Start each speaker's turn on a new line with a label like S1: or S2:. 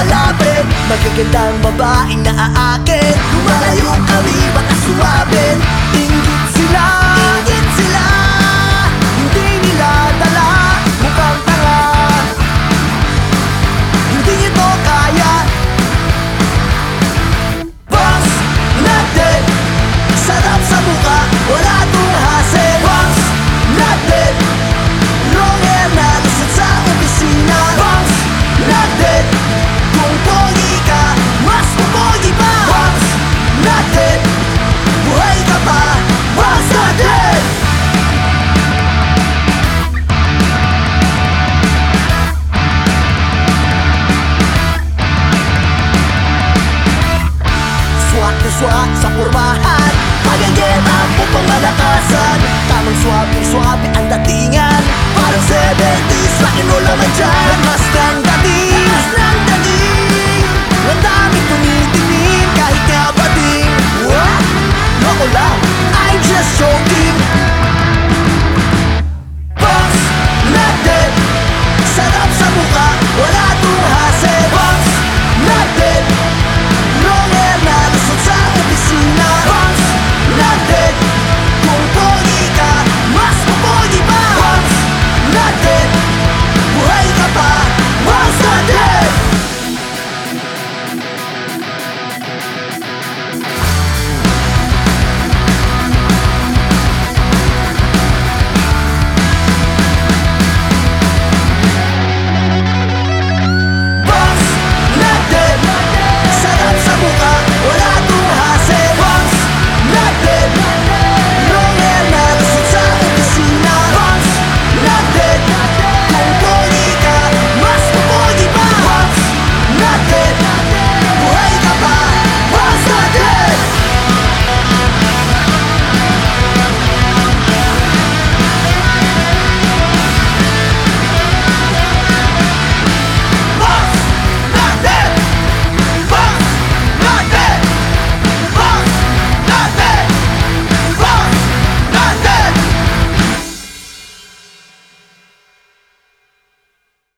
S1: malapit, magagandang babaeng naaakit. Lumalayo kami, baka sumabit. Inggit sila, inggit sila. Hindi nila dala, mukhang tanga. Hindi ito kaya. Boss natin, sarap sa mukha, wala tong hassle. Boss natin, long hair na lusot sa opisina. Boss natin, kung pogi ka, mas pogi pa. Boss natin, buhay ka pa. Boss natin. Swak na swak sa pormahan, pag-again ang pupangalakasan. Tamang swabe ang datingan, parang 70s rock and roll naman dyan. Mas kang dating